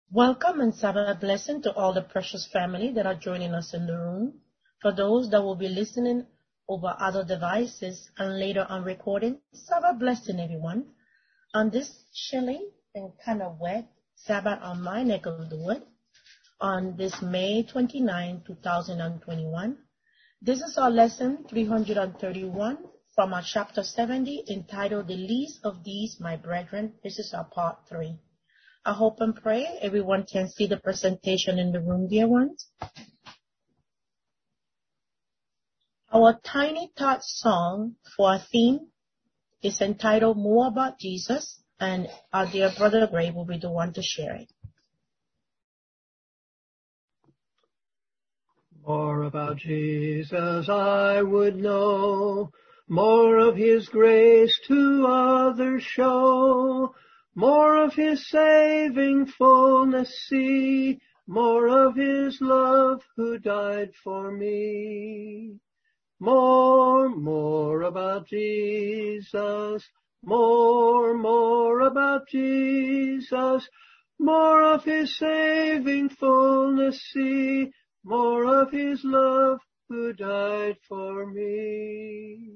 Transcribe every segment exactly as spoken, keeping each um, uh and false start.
Welcome and Sabbath blessing to all the precious family that are joining us in the room. For those that will be listening over other devices and later on recording, Sabbath blessing everyone. On this chilly and kind of wet Sabbath on my neck of the wood, on this May twenty-ninth, two thousand twenty-one, this is our lesson three hundred thirty-one from our chapter seventy entitled The Least of These, My Brethren. This is our part three. I hope and pray everyone can see the presentation in the room, dear ones. Our Tiny Tot song for our theme is entitled More About Jesus, and our dear brother Gray will be the one to share it. More about Jesus I would know, more of His grace to others show, more of His saving fullness see, more of His love who died for me. More, more about Jesus, more, more about Jesus, more of His saving fullness see, more of His love who died for me.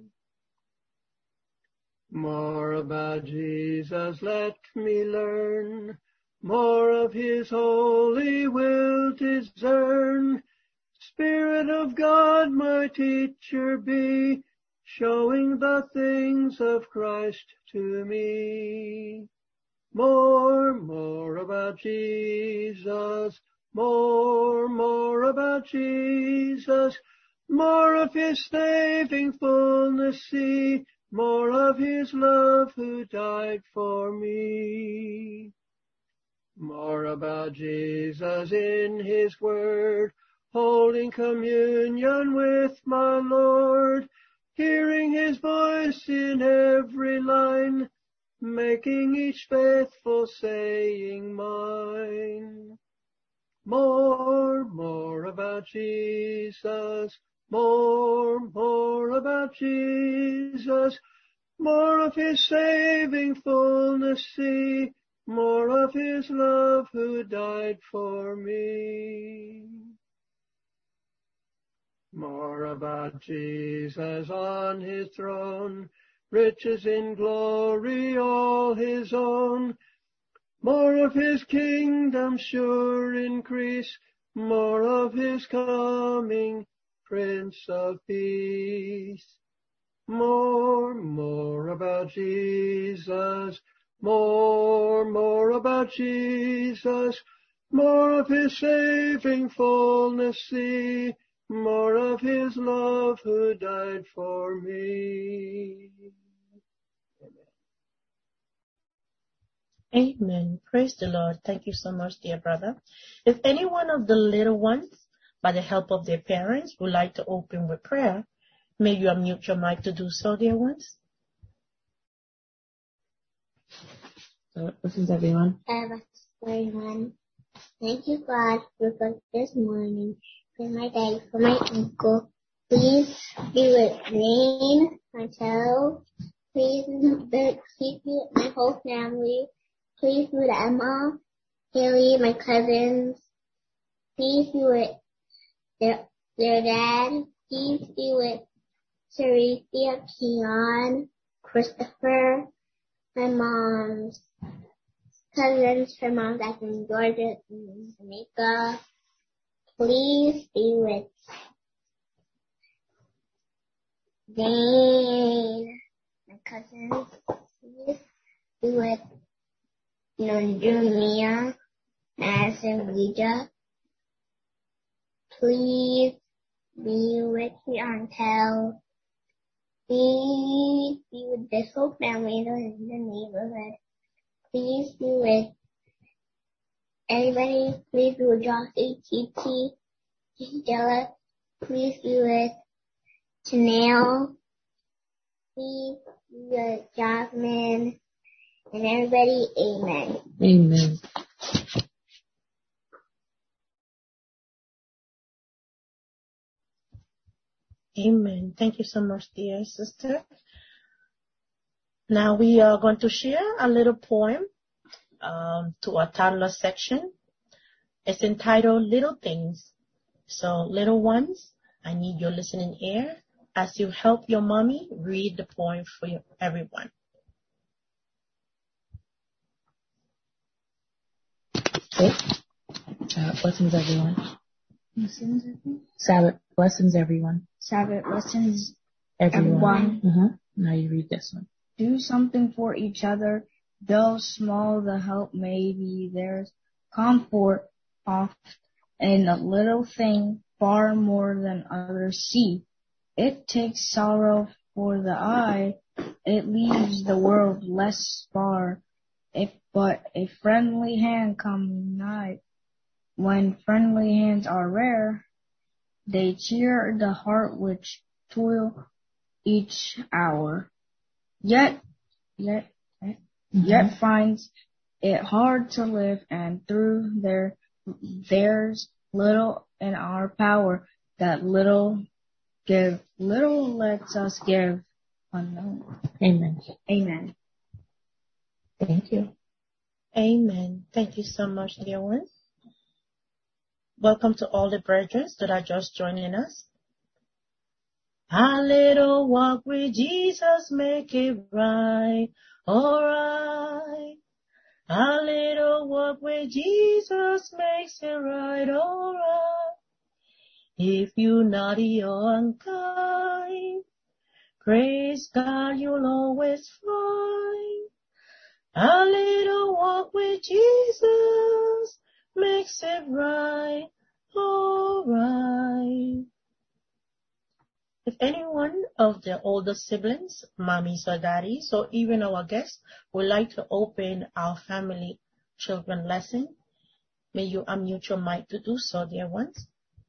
More about Jesus let me learn, more of His holy will discern. Spirit of God, my teacher be, showing the things of Christ to me. More, more about Jesus, more, more about Jesus, more of His saving fullness see, more of His love who died for me. More about Jesus in His word, holding communion with my Lord, hearing His voice in every line, making each faithful saying mine. More, more about Jesus, more, more about Jesus, more of His saving fullness see, more of His love who died for me. More about Jesus on His throne, riches in glory all His own, more of His kingdom sure increase, more of His coming, Prince of Peace. More, more about Jesus, more, more about Jesus, more of His saving fullness see, more of His love who died for me. Amen. Praise the Lord. Thank you so much, dear brother. If any one of the little ones, by the help of their parents, would like to open with prayer, may you unmute your mic to do so, dear ones. So, listen, everyone. Sabbath, everyone. Thank you, God, for this morning, for my dad, for my uncle. Please be with Rain, my child. Please keep me, my whole family. Please be with Emma, Haley, my cousins. Please be with their, their dad. Please be with Sarithia, Keon, Christopher, my mom's cousins, her mom's back in Georgia and Jamaica. Please be with Dane, my cousins. Please be with Nunjumia, Madison, Ouija. Please be with Chantel. Please be with this whole family in the neighborhood. Please be with everybody. Please be with Jossie, T T, Stella. Please be with Janelle. Please be with Jasmine. And everybody, amen. Amen. Amen. Thank you so much, dear sister. Now we are going to share a little poem um, to our toddler section It's entitled Little Things. So, little ones, I need your listening ear as you help your mommy read the poem for you, everyone. Okay. Uh, blessings, everyone. Blessings, everyone. Sabbath blessings, everyone. Sabbath blessings, Everyone. everyone. Uh-huh. Now you read this one. Do something for each other, though small the help may be. There's comfort oft in a little thing, far more than others see. It takes sorrow for the eye, it leaves the world less far. If but a friendly hand come nigh, when friendly hands are rare, they cheer the heart which toil each hour. Yet, yet, yet, Mm-hmm. yet finds it hard to live, and through there, there's little in our power that little give, little lets us give unknown. Amen. Amen. Thank you. Amen. Thank you so much, dear ones. Welcome to all the brethren that are just joining us. A little walk with Jesus make it right, alright. A little walk with Jesus makes it right, alright. If you're naughty or unkind, praise God you'll always find. A little walk with Jesus makes it right, alright. If anyone of the older siblings, mommies or daddies, or even our guests would like to open our family children lesson, may you unmute your mic to do so, dear ones.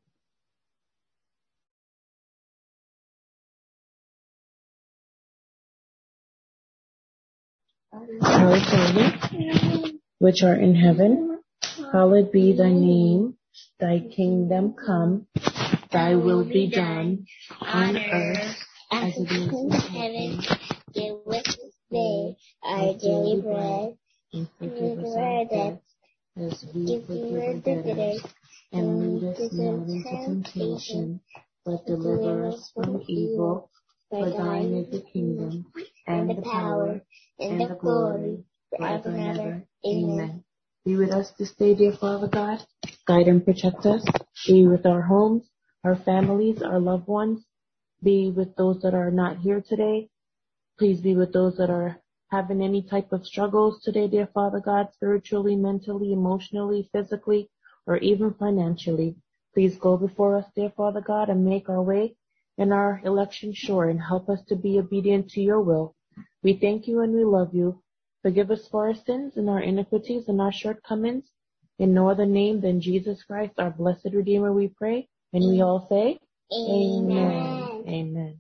Our Father, which art in heaven, hallowed be thy name. Thy kingdom come, thy will be done on earth as it is in heaven. Give us this day our daily bread, and forgive us our debts, as we give forgive us our the debtors, debtors, and lead us not into temptation, but deliver us from evil. For thine is the kingdom, and the power, and the glory, forever and ever. Amen. Be with us this day, dear Father God. Guide and protect us. Be with our homes, our families, our loved ones. Be with those that are not here today. Please be with those that are having any type of struggles today, dear Father God, spiritually, mentally, emotionally, physically, or even financially. Please go before us, dear Father God, and make our way and our election sure, and help us to be obedient to your will. We thank you and we love you. Forgive us for our sins and our iniquities and our shortcomings. In no other name than Jesus Christ, our blessed Redeemer, we pray. And we all say, Amen. Amen.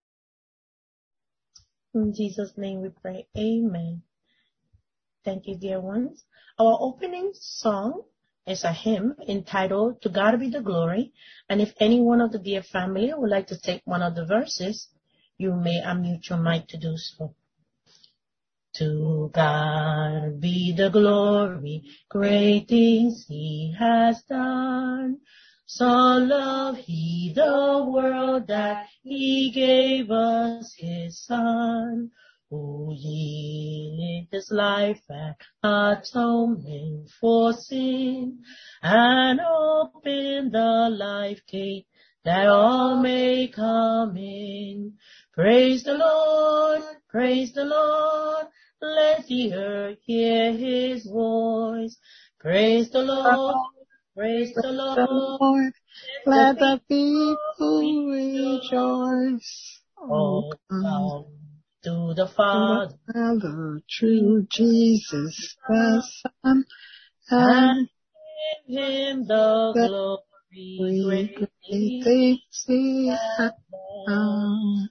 In Jesus' name we pray. Amen. Thank you, dear ones. Our opening song is a hymn entitled To God Be the Glory. And if any one of the dear family would like to take one of the verses, you may unmute your mic to do so. To God be the glory, great things he has done. So loved he the world that he gave us his Son, who yielded his life and atonement for sin, and opened the life gate that all may come in. Praise the Lord, praise the Lord, let the earth hear his voice. Praise the Lord, praise the Lord, Lord, let the people rejoice. oh, come to the Father, Father, true Jesus the Son, and and give him the glory. great Greatly things he has done.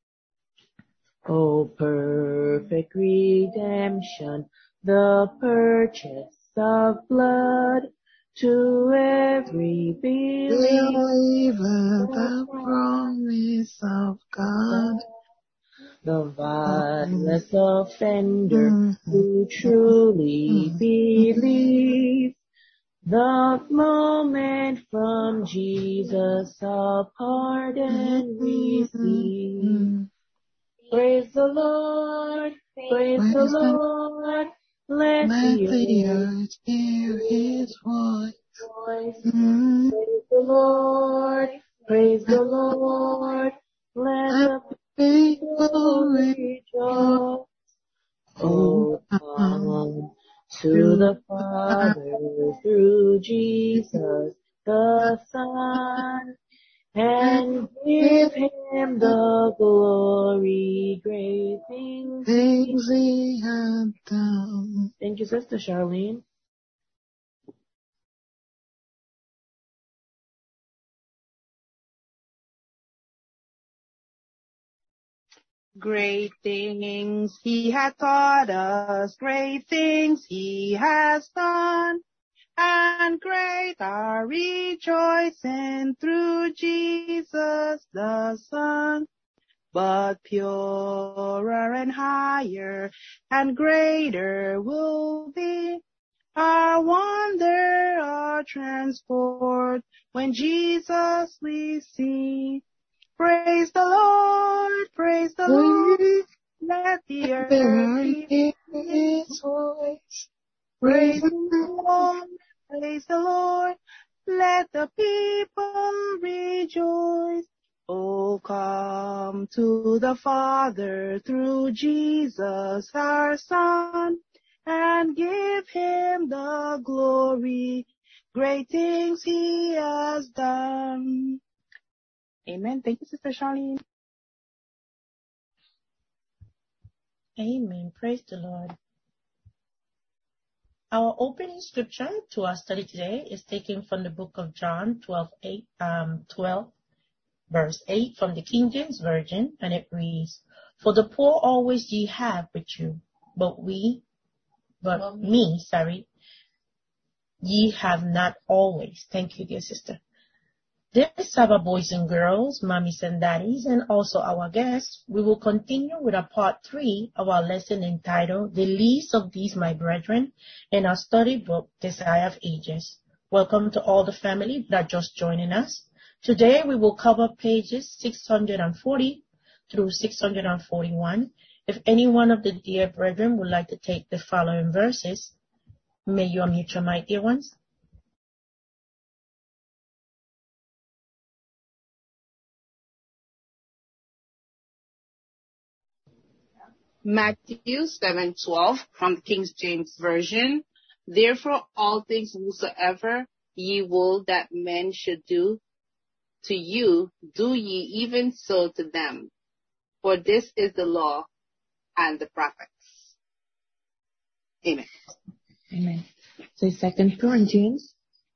O perfect redemption, the purchase of blood, to every believer, Believer, the promise of God. the vilest offender who truly believes, The moment from Jesus our pardon receive. Praise the Lord, praise the Lord, let the earth hear his voice. Mm. Praise the Lord, praise the Lord, let the people rejoice. Oh, come to the Father through Jesus the Son, and give him the glory, great things, things he hath done. Thank you, Sister Charlene. Great things he hath taught us, great things he has done, and great our rejoicing through Jesus the Son. But purer and higher and greater will be our wonder, our transport, when Jesus we see. Praise the Lord, praise the Lord, let the earth hear his voice. Praise the Lord, praise the Lord, let the people rejoice. Oh, come to the Father through Jesus our Son, and give him the glory, great things he has done. Amen. Thank you, Sister Charlene. Amen. Praise the Lord. Our opening scripture to our study today is taken from the book of John, twelve, eight, um, twelve, verse eight from the King James Version, and it reads, "For the poor always ye have with you, but we, but well, me, sorry, ye have not always." Thank you, dear sister. This, our boys and girls, mommies and daddies, and also our guests, we will continue with our part three of our lesson entitled, "The Least of These My Brethren," in our study book, Desire of Ages. Welcome to all the family that are just joining us. Today we will cover pages six hundred forty through six hundred forty-one. If any one of the dear brethren would like to take the following verses, may you unmute your mic, dear ones. Matthew seven twelve from the King James Version. Therefore all things whatsoever ye will that men should do to you, do ye even so to them. For this is the law and the prophets. Amen. Amen. So Second Corinthians,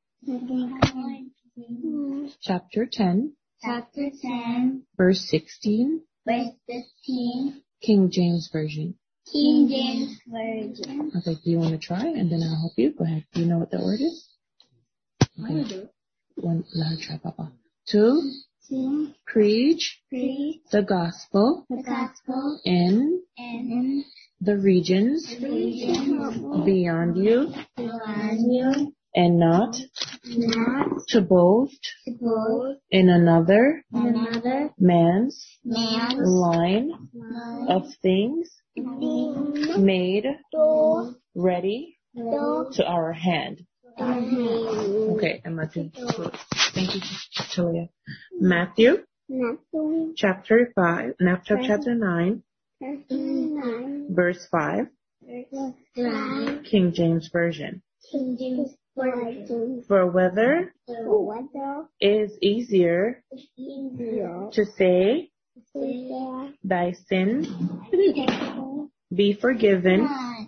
chapter ten, Chapter ten, verse sixteen, verse fifteen, King James Version. King James Version. Okay, do you want to try? And then I'll help you. Go ahead. Do you know what the word is? Okay. One, let her try, Papa. To, To preach, preach the gospel, the gospel in, in the regions, the region beyond you, beyond you, and not, not to boast to boast in another another man's man's line line of things things made to ready do to our hand. to Okay, and Matthew. Thank you, Talia. Matthew, Matthew chapter five, chapter chapter nine, nine, verse five, verse five, King James Version. King James Version. For whether For whether is easier it's easier to say, to say thy sin that be forgiven,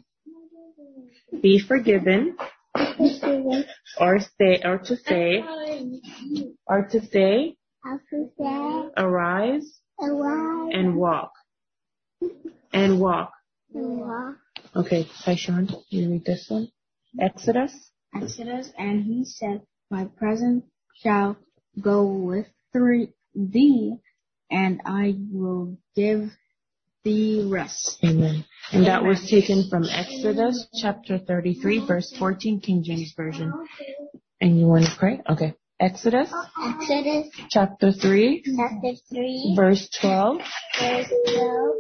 be forgiven, or say, or to say, or to say, how to say arise arise and walk, and walk. and walk. Okay, hi Sean, you read this one. Exodus. Exodus, and he said, my presence shall go with three, thee, and I will give thee rest. Amen. And that was taken from Exodus chapter thirty-three, verse fourteen, King James Version. And you want to pray? Okay. Exodus. Exodus. Chapter three. Chapter three. Verse twelve. Verse twelve.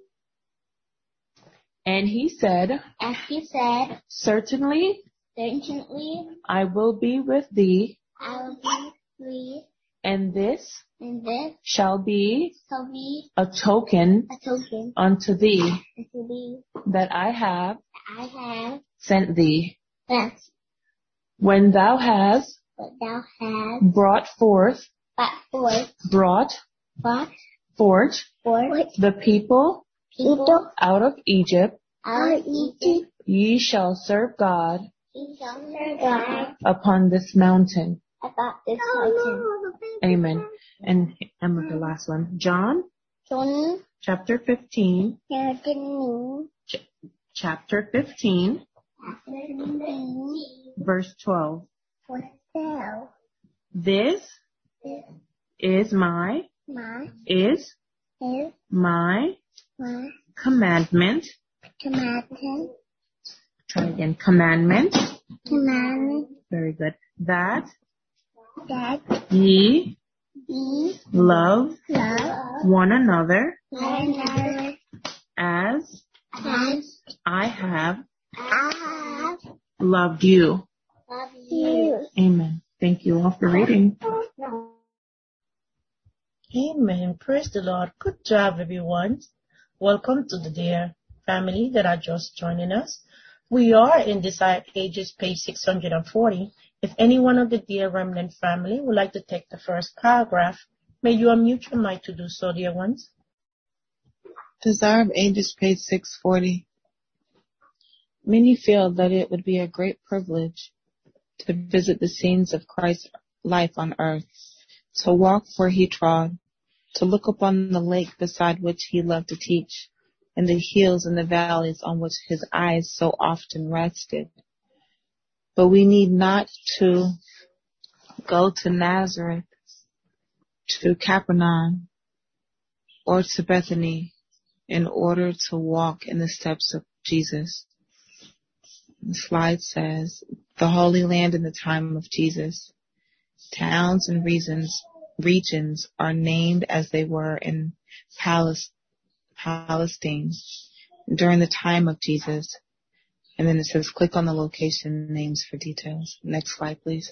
And he said, As he said, Certainly, certainly, I will be with thee, I will be free, and this and this shall be shall be a token a token unto thee unto thee that I have that I have sent thee. sent. When thou hast But thou hast brought forth, brought forth, brought brought forth forth the people people out of Egypt, out of Egypt, ye shall serve God ye shall serve God upon this mountain. about this mountain. Amen. And I'm with the last one. John, John, chapter fifteen, thirteen, ch- chapter fifteen, thirteen, verse twelve. for sale. This This is my, my is is my my commandment. commandment, Try again. Commandment. commandment Very good. That that ye ye love love one another one another as as I have I have loved you. loved you. Amen. Thank you all for reading. Amen. Praise the Lord. Good job, everyone. Welcome to the dear family that are just joining us. We are in Desired Ages, page six hundred forty. If any one of the dear remnant family would like to take the first paragraph, may you unmute your mic to do so, dear ones. Desire of Ages, page six forty. Many feel that it would be a great privilege to visit the scenes of Christ's life on earth, to walk where he trod, to look upon the lake beside which he loved to teach, and the hills and the valleys on which his eyes so often rested. But we need not to go to Nazareth, to Capernaum, or to Bethany in order to walk in the steps of Jesus. The slide says, the Holy Land in the time of Jesus. Towns and regions, regions are named as they were in Palestine during the time of Jesus. And then it says, click on the location names for details. Next slide, please.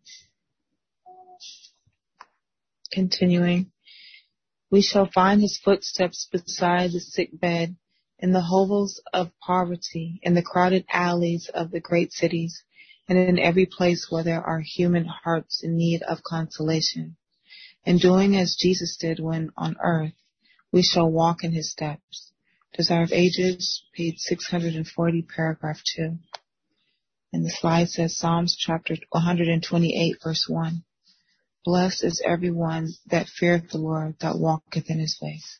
Continuing. We shall find his footsteps beside the sick bed, in the hovels of poverty, in the crowded alleys of the great cities, and in every place where there are human hearts in need of consolation. And doing as Jesus did when on earth, we shall walk in his steps. Desire of Ages, page six hundred forty, paragraph two. And the slide says Psalms chapter one twenty-eight, verse one. Blessed is everyone that feareth the Lord, that walketh in his ways.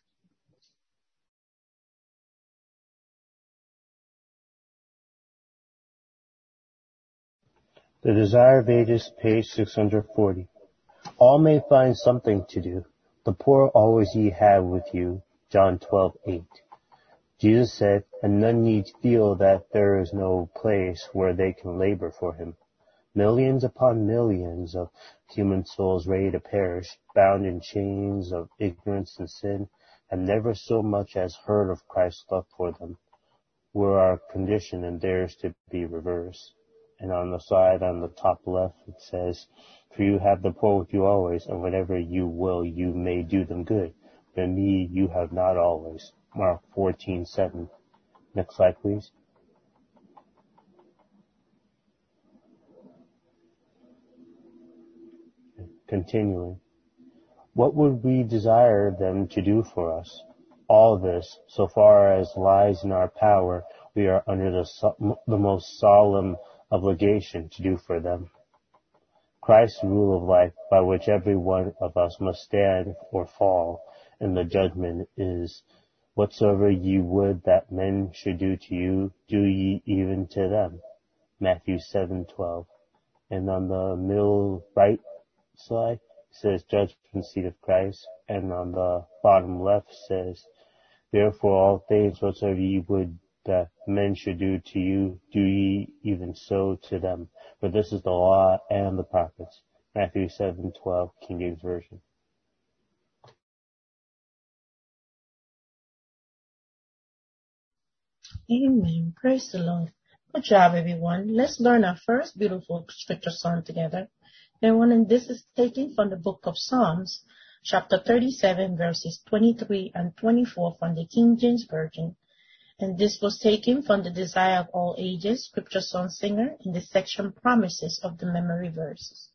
The Desire of Ages, page six hundred forty. All may find something to do. The poor always ye have with you. John twelve eight. Jesus said, and none need feel that there is no place where they can labor for him. Millions upon millions of human souls ready to perish, bound in chains of ignorance and sin, have never so much as heard of Christ's love for them. Were our condition and theirs to be reversed. And on the side, on the top left, it says, for you have the poor with you always, and whenever you will, you may do them good. But me you have not always. Mark fourteen seven. Next slide, please. Continuing. What would we desire them to do for us? All this, so far as lies in our power, we are under the, so- the most solemn obligation to do for them. Christ's rule of life, by which every one of us must stand or fall in the judgment, is, whatsoever ye would that men should do to you, do ye even to them. Matthew seven twelve. And on the middle right slide, it says judgment seat of Christ, and on the bottom left says, therefore all things whatsoever ye would that men should do to you, do ye even so to them. For this is the law and the prophets. Matthew seven twelve, King James Version. Amen. Praise the Lord. Good job, everyone. Let's learn our first beautiful scripture song together. Everyone, and this is taken from the book of Psalms, chapter thirty-seven, verses twenty-three and twenty-four from the King James Version. And this was taken from the Desire of All Ages scripture song singer in the section Promises of the Memory Verses.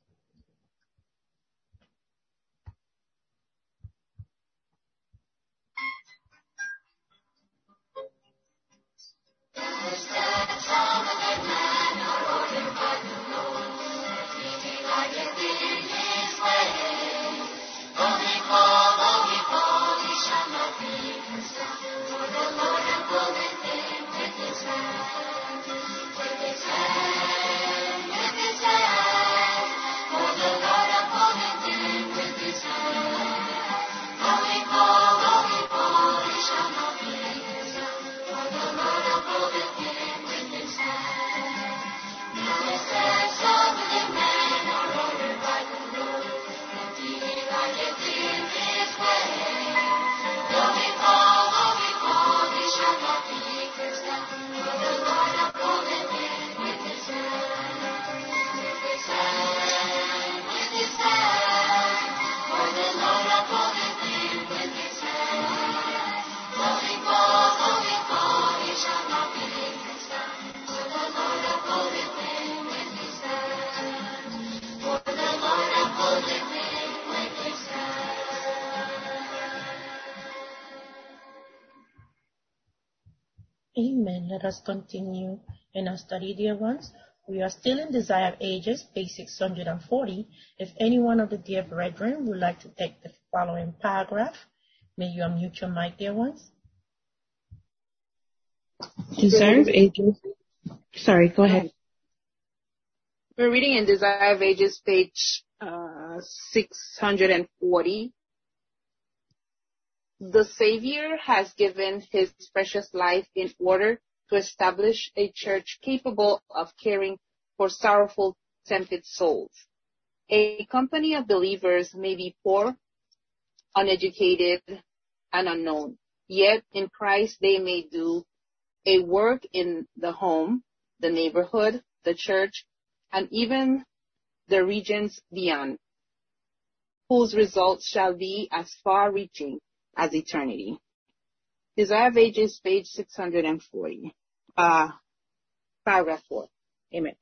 Amen. Let us continue in our study, dear ones. We are still in Desire of Ages, page six hundred forty. If any one of the dear brethren would like to take the following paragraph, may you unmute your mic, dear ones. Desire of Ages. Sorry, go ahead. We're reading in Desire of Ages, page uh, six hundred forty. The Savior has given his precious life in order to establish a church capable of caring for sorrowful, tempted souls. A company of believers may be poor, uneducated, and unknown, yet in Christ they may do a work in the home, the neighborhood, the church, and even the regions beyond, whose results shall be as far-reaching as eternity. Desire of Ages, page six hundred forty, uh, paragraph four. Amen.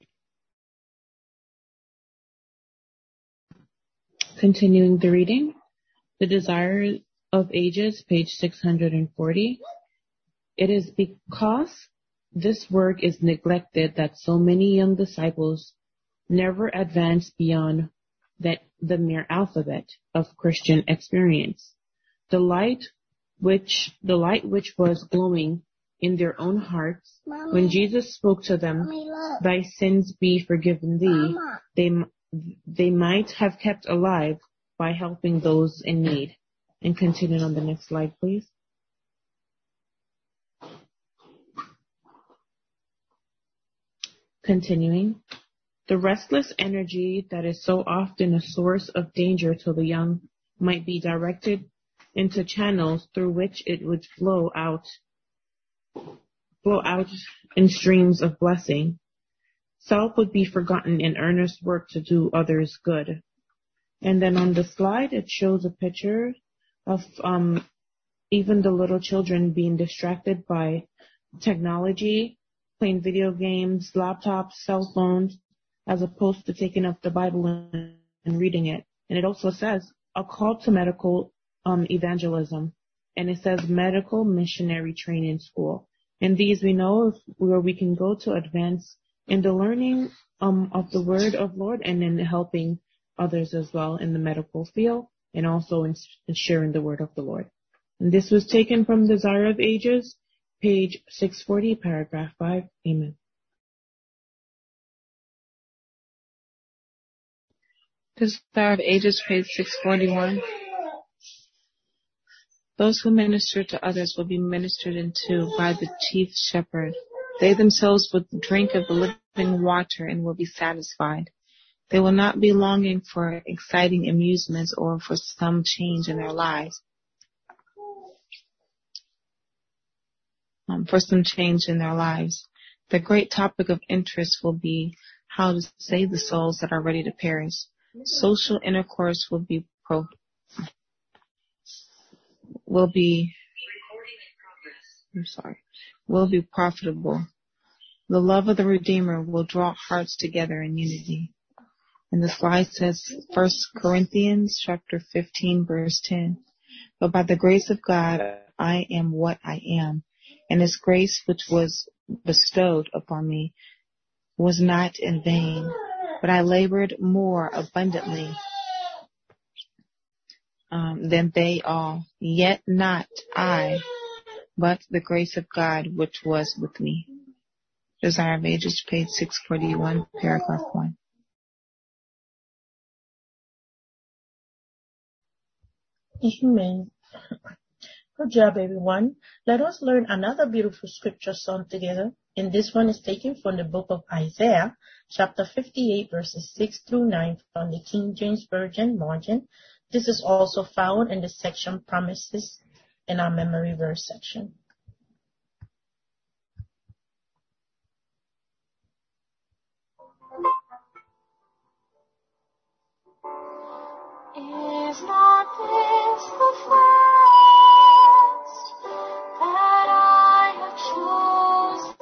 Continuing the reading, the Desire of Ages, page six hundred forty. It is because this work is neglected that so many young disciples never advance beyond that the mere alphabet of Christian experience. The light which the light which was glowing in their own hearts, Mommy, when Jesus spoke to them, Mommy, "Thy sins be forgiven thee," Mama. they they might have kept alive by helping those in need. And continue on the next slide, please. Continuing, the restless energy that is so often a source of danger to the young might be directed into channels through which it would flow out, flow out in streams of blessing. Self would be forgotten in earnest work to do others good. And then on the slide, it shows a picture of um, even the little children being distracted by technology, playing video games, laptops, cell phones, as opposed to taking up the Bible and, and reading it. And it also says a call to medical um, evangelism, and it says medical missionary training school. And these we know where we can go to advance in the learning um, of the word of Lord, and in helping others as well in the medical field, and also in, in sharing the word of the Lord. And this was taken from Desire of Ages, page six forty, paragraph five. Amen. Desire of Ages, page six forty-one. Those who minister to others will be ministered into by the chief shepherd. They themselves would drink of the living water and will be satisfied. They will not be longing for exciting amusements or for some change in their lives. Um, for some change in their lives. The great topic of interest will be how to save the souls that are ready to perish. Social intercourse will be pro, will be, I'm sorry, will be profitable. The love of the Redeemer will draw hearts together in unity. And the slide says First Corinthians chapter fifteen, verse ten. But by the grace of God, I am what I am. And his grace which was bestowed upon me was not in vain, but I labored more abundantly um, than they all. Yet not I, but the grace of God which was with me. Desire of Ages, page six forty-one, paragraph one. Amen. Good job, everyone. Let us learn another beautiful scripture song together. And this one is taken from the book of Isaiah, chapter fifty-eight, verses six through nine from the King James Version margin. This is also found in the section Promises in our memory verse section. Is not this the fast that I have chosen,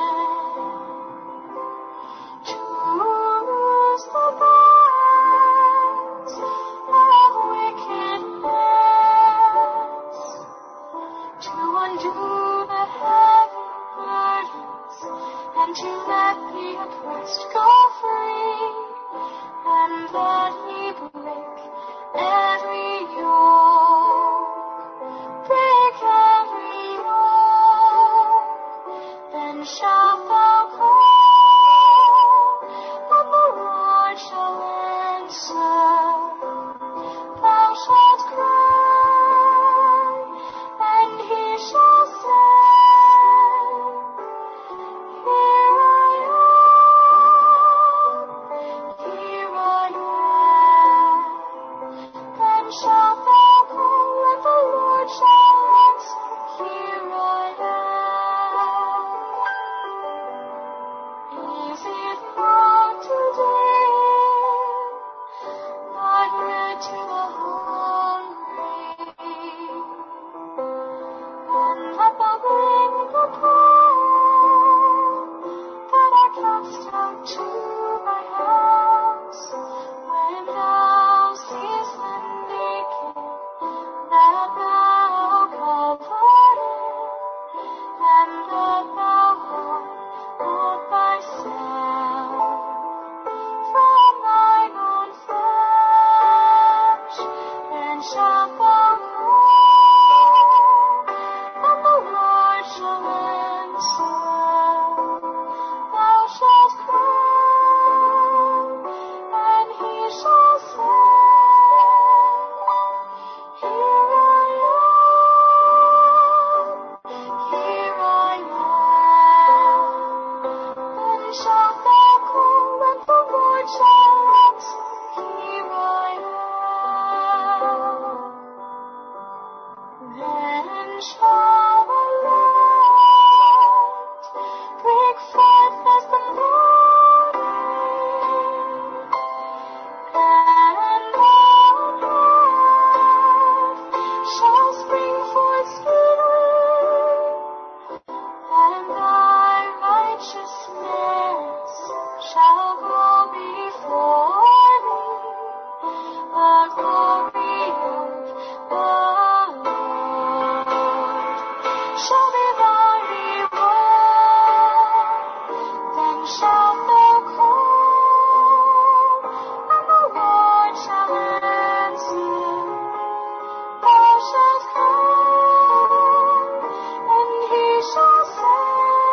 to loose the bands of wickedness, to undo the heavy burdens, and to let the oppressed go free, and let me break every yoke, break every yoke. Then shalt thou call, and the Lord shall answer. Thou shalt cry, and he shall say, Here I am, here I am. Then shalt thou call, and the Lord shall answer, Here I am. Is it not today thy bread to the hungry, and let thou bring the poor that are cast out to thy house, when thou seest them naked, that thou coverest, and that thou hide not thyself from thine own flesh. Then shalt thou call, and the Lord shall answer. Thou shalt cry, and he shall say, Here I am, here I am. Then shalt thou call, and the Lord shall answer, Here I am. Then shall the light break forth as the morning, and the path shall spring forth speedily, and thy righteousness shall go before thee. The glory of the Lord shall be thy reward. Then shalt thou call, and the Lord shall answer. Thou shalt cry, and he shall say,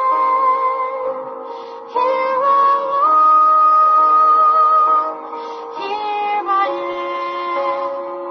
Here I am, here I am.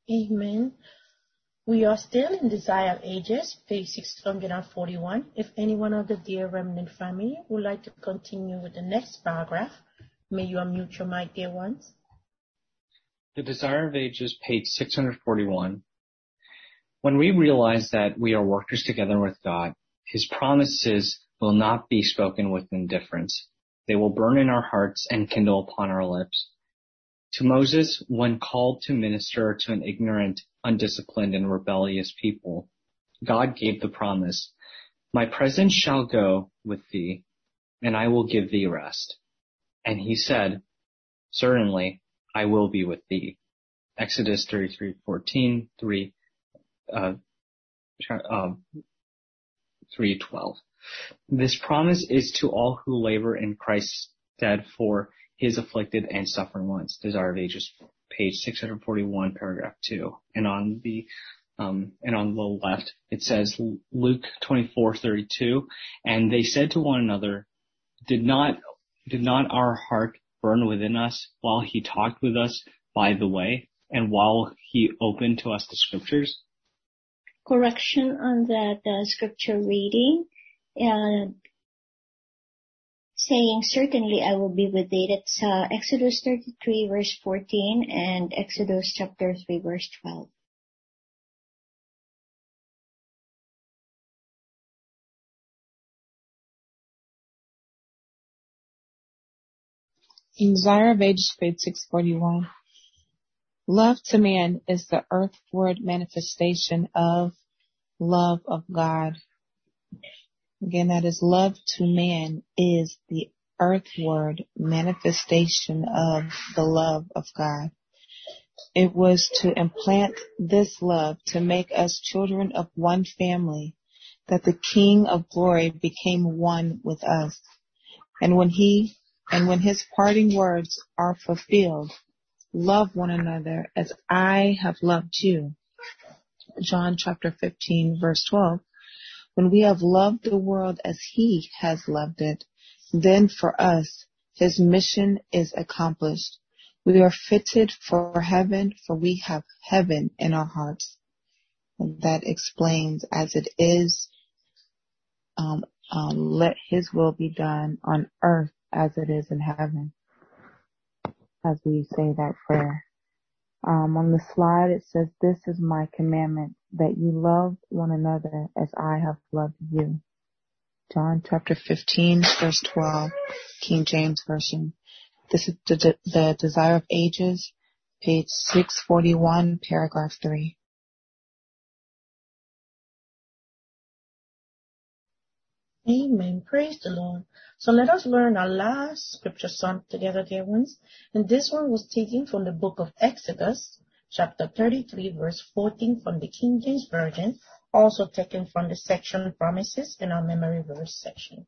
Amen. We are still in Desire of Ages, page six hundred forty-one. If anyone of the dear remnant family would like to continue with the next paragraph, may you unmute your mic, dear ones. The Desire of Ages, page six hundred forty-one. When we realize that we are workers together with God, His promises will not be spoken with indifference. They will burn in our hearts and kindle upon our lips. To Moses, when called to minister to an ignorant, undisciplined, and rebellious people, God gave the promise, "My presence shall go with thee, and I will give thee rest." And he said, "Certainly, I will be with thee." Exodus thirty-three fourteen, three, uh, um, three twelve. This promise is to all who labor in Christ's stead for His afflicted and suffering ones. Desire of Ages, page six hundred forty-one, paragraph two. And on the um, and on the left, it says Luke twenty-four thirty-two. And they said to one another, "Did not did not our heart burn within us while He talked with us by the way, and while He opened to us the Scriptures?" Correction on that uh, scripture reading. Uh, saying, "Certainly I will be with thee." That's uh, Exodus thirty-three, verse fourteen, and Exodus chapter three, verse twelve. In Desire of Ages, page six forty-one. Love to man is the earthward manifestation of love of God. Again, that is, love to man is the earthward manifestation of the love of God. It was to implant this love to make us children of one family, that the King of glory became one with us. And when he, and when his parting words are fulfilled, love one another as I have loved you. John chapter fifteen, verse twelve. When we have loved the world as he has loved it, then for us, his mission is accomplished. We are fitted for heaven, for we have heaven in our hearts. And that explains, as it is, um, um, let his will be done on earth as it is in heaven, as we say that prayer. Um, on the slide, it says, "This is my commandment, that you love one another as I have loved you." John chapter fifteen, verse twelve, King James Version. This is the, the, the Desire of Ages, page six forty-one, paragraph three. Amen. Praise the Lord. So let us learn our last scripture song together, dear ones. And this one was taken from the book of Exodus, chapter thirty-three, verse fourteen from the King James Version, also taken from the section Promises in our memory verse section.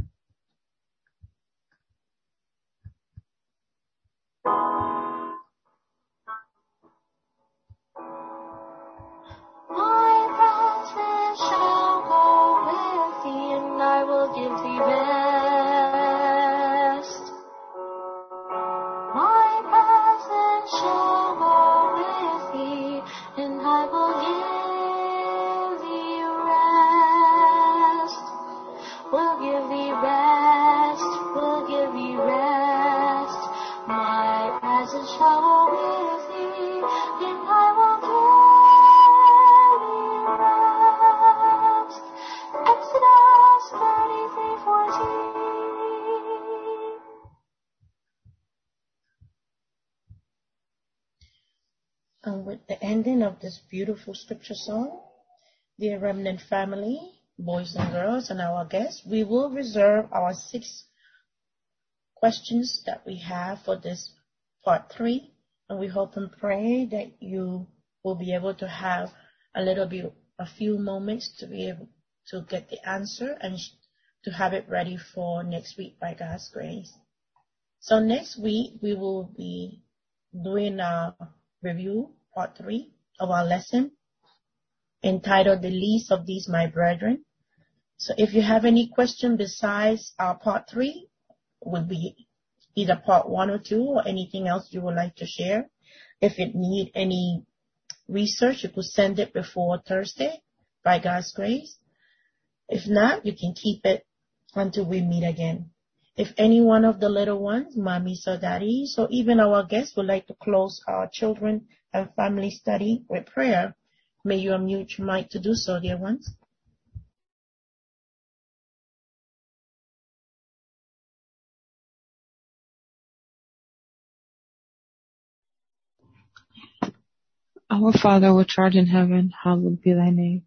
I will give thee rest. My presence shall go with thee, and I will give thee rest. Will give thee rest, will give thee rest. My presence shall go with thee, and I will give thee rest. Exodus thirty-three fourteen. And with the ending of this beautiful scripture song, dear remnant family, boys and girls, and our guests, we will reserve our six questions that we have for this part three. And we hope and pray that you will be able to have a little bit, a few moments to be able to get the answer and to have it ready for next week by God's grace. So next week we will be doing a review, part three of our lesson entitled "The Least of These My Brethren." So if you have any question besides our part three, will be either part one or two or anything else you would like to share. If it need any research, you could send it before Thursday by God's grace. If not, you can keep it until we meet again. If any one of the little ones, mommies or daddies, or even our guests would like to close our children and family study with prayer, may you unmute your mic to do so, dear ones. Our Father, which art in heaven, hallowed be thy name.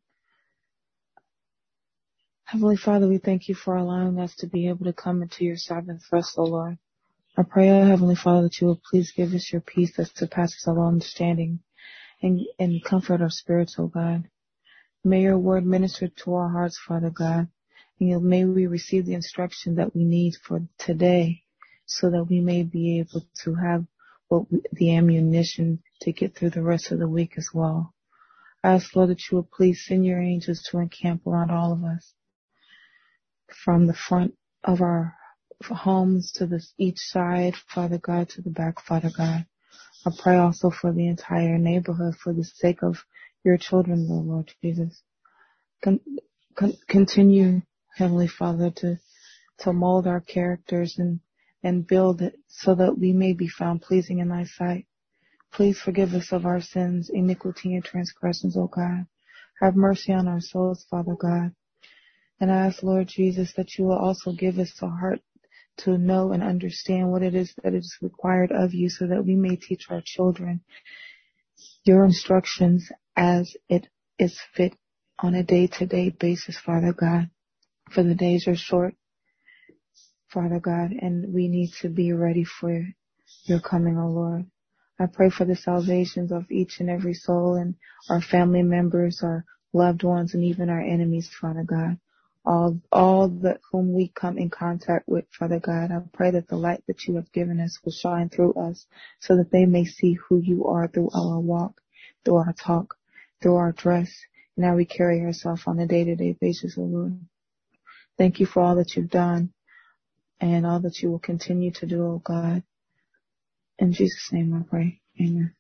Heavenly Father, we thank you for allowing us to be able to come into your Sabbath rest, O Lord. I pray, O Heavenly Father, that you will please give us your peace that surpasses all understanding and, and comfort our spirits, O God. May your word minister to our hearts, Father God, and may we receive the instruction that we need for today so that we may be able to have what we, the ammunition to get through the rest of the week as well. I ask, Lord, that you will please send your angels to encamp around all of us, from the front of our homes to the each side, Father God, to the back, Father God. I pray also for the entire neighborhood for the sake of your children, O Lord Jesus. Con- con- continue, Heavenly Father, to, to mold our characters and, and build it so that we may be found pleasing in thy sight. Please forgive us of our sins, iniquity, and transgressions, O God. Have mercy on our souls, Father God. And I ask, Lord Jesus, that you will also give us a heart to know and understand what it is that is required of you so that we may teach our children your instructions as it is fit on a day-to-day basis, Father God. For the days are short, Father God, and we need to be ready for your coming, O Lord. I pray for the salvations of each and every soul and our family members, our loved ones, and even our enemies, Father God. All, all that whom we come in contact with, Father God, I pray that the light that you have given us will shine through us so that they may see who you are through our walk, through our talk, through our dress, and how we carry ourselves on a day-to-day basis, O Lord. Thank you for all that you've done and all that you will continue to do, O God. In Jesus' name I pray. Amen.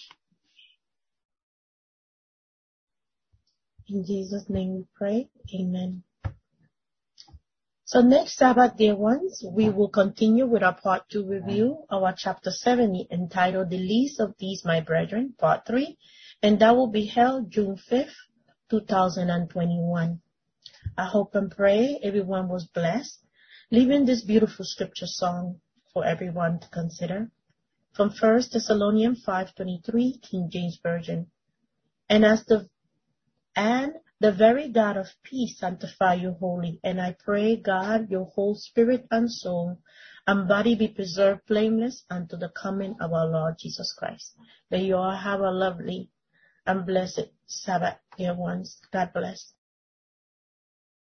In Jesus' name we pray. Amen. So next Sabbath, dear ones, we will continue with our part two review, our chapter seventy, entitled The Least of These, My Brethren, part three, and that will be held June fifth, two thousand twenty-one. I hope and pray everyone was blessed, leaving this beautiful scripture song for everyone to consider. From First Thessalonians five twenty-three, King James Version. And as the and the very God of peace sanctify you wholly. And I pray, God, your whole spirit and soul and body be preserved blameless unto the coming of our Lord Jesus Christ. May you all have a lovely and blessed Sabbath, dear ones. God bless.